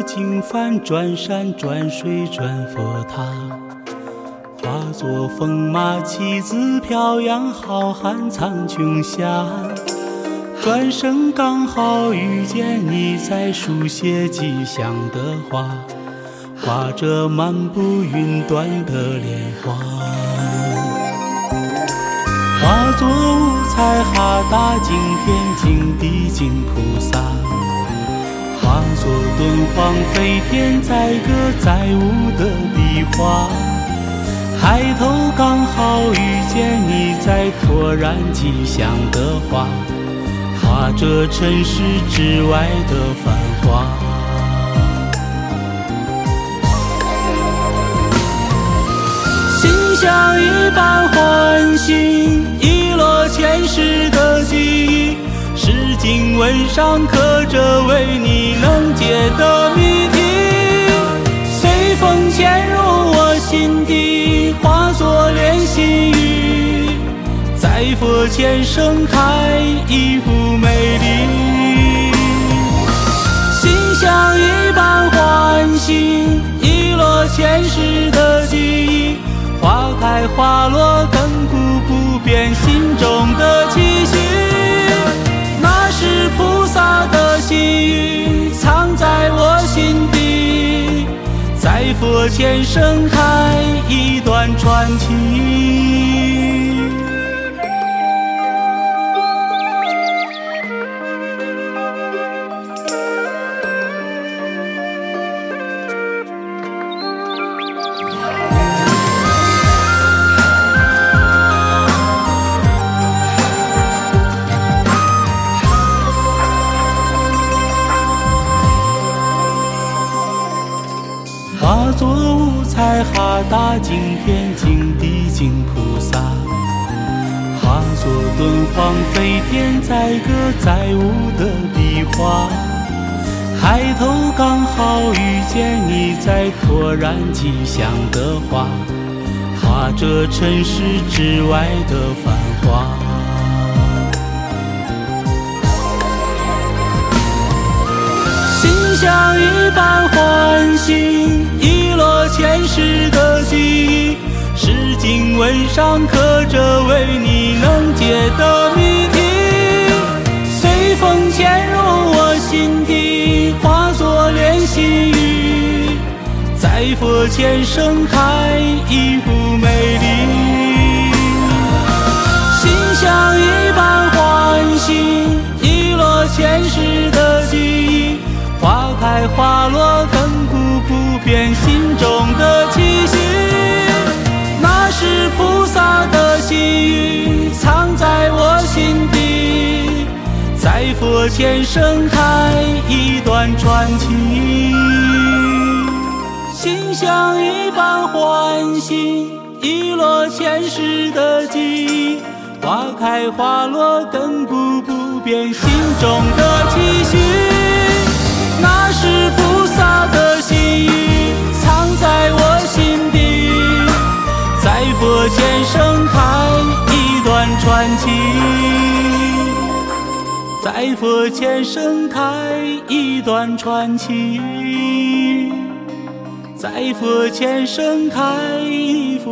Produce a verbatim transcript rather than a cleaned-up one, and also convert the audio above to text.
经幡，转山转水转佛塔，化作风马旗子飘扬，浩瀚苍穹下。转身刚好遇见你，在书写吉祥的话，画着漫步云端的莲花，化作五彩哈达敬天敬地敬菩萨，化作敦煌飞天载歌载舞的壁画。抬头刚好遇见你，在拓然吉祥的话，画着尘世之外的繁华。心像一般唤醒，遗落前世的记忆，诗经文上刻着为你能解的谜题。随风潜入我心底，化作莲心语，在佛前盛开一幅美丽。心像一般唤醒，遗落前世的记忆，花开花落亘古不变心中的期许。那是菩萨的心语，藏在我心底，在佛前盛开一段传奇。化作五彩哈达敬天敬地敬菩萨，化作敦煌飞天载歌载舞的壁画。抬头刚好遇见你，在拓然吉祥的话，画着尘世之外的繁华。心像一般唤醒，遗落前世的记忆，诗经文上刻着为你能解的谜题。随风潜入我心底，化作莲心语，在佛前盛开一幅美丽。心像一般唤醒，遗落前世的记忆，花开花落亘古不变心中的期许。那是菩萨的心语，藏在我心底，在佛前盛开一段传奇。心像一般唤醒，遗落前世的记忆，花开花落亘古不变心中的期许。那是菩萨的心语，藏在我心底，在佛前盛开一段传奇，在佛前盛开一段传奇，在佛前盛开一幅